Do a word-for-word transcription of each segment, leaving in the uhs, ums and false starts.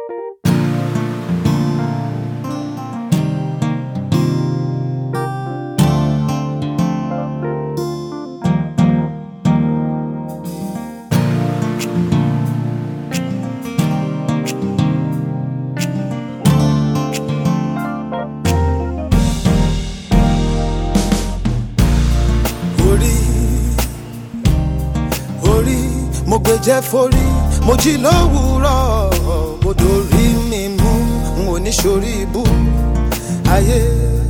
mo gbèjẹ́ forí mo jí lówùúrọ̀ mo dorí mi mú n ò ní sórí ibú ayé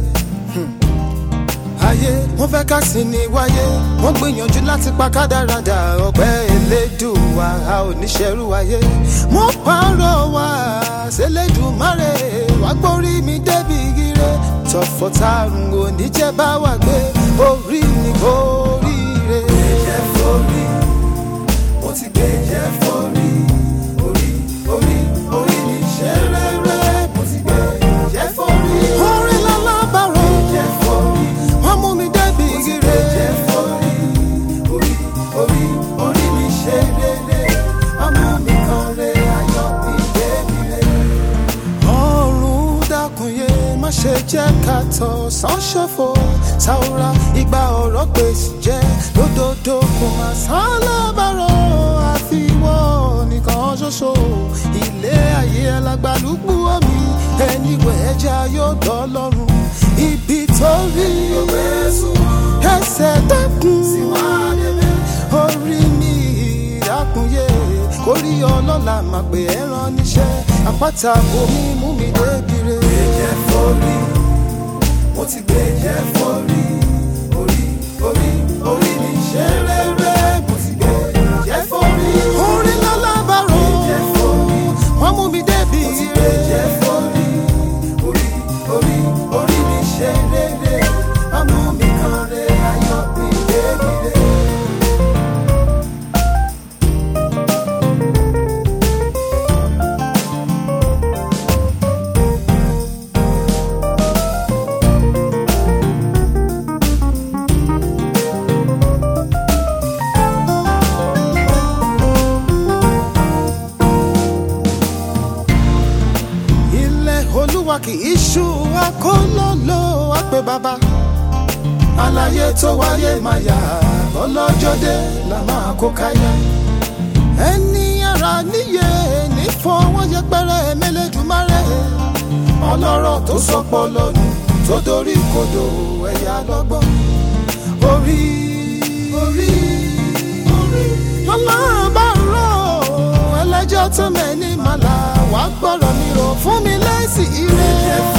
ayé wọ́n fẹ́ ká sí ni wáyé wọ́n gbìyànjú láti pa kádàrádà ọpẹ́ Elédùwà a ò ní ṣẹrú ayé mo pààrọ̀ wá s'Elédùmarè wá gbórí mi débi ire tọ̀fọ̀tàrùn ò ní jẹ́ bá wà gbé orí ni kò ríre. gbèjẹ́ forí mo ti gbèjẹ́ forí orí orí orí mi ṣe rere mo ti gbèjẹ́ forí. orí lálábàárò gbèjẹ́ forí wọ́n mú mi débi ire. gbèjẹ́ forí orí orí orí mi ṣe rere wọ́n mú mi kan re ayọ̀ mi débi re. ọ̀run dákun yé má ṣe jẹ́ ká tọ̀ sán ṣòfò sáwúrà ìgbà ọ̀rọ̀ gbèsè jẹ́ lódodo kò má sálábàárò àfiwọ́ nìkan ṣoṣo ilé ayé alágbálùgbù omi ẹni wẹ̀ ẹja yóò dọ́ lọ́rùn ibi tó rí ẹsẹ̀ dákun orí mi ìdákùnyé kórí ọlọ́lá máa pè é rán níṣẹ́ àpáta omi mú mi débi re. gbèjẹ́ forí mo ti gbèjẹ́ forí orí orí orí mi ṣe rere mo ti gbèjẹ́ forí. orí lálábàárò gbèjẹ́ forí wọ́n mú mi débi ire. mo ti gbèjẹ́ forí orí orí orí mi ṣe rere wọ́n mú mi kan re ayọ̀ mi débi re. Olúwa kì í ṣú akólóló àpè bàbá àlàyé tó wáyé máa yà lọ́lọ́jọ́ dé la máa kó káyà ẹni ara níyè ní fọwọ́ yẹpẹrẹ mẹ́lẹ́dùmarè ọlọ́rọ̀ tó sọpọ̀ lọ́nu tó dorí kodò ẹ̀yà lọ́gbọ́n orí orí orí lọ́lọ́bàárò ẹlẹ́jọ́ tó mẹ́ni màlá wàá gbọ́rọ̀ mi rò fún mi lẹ́sìn ire.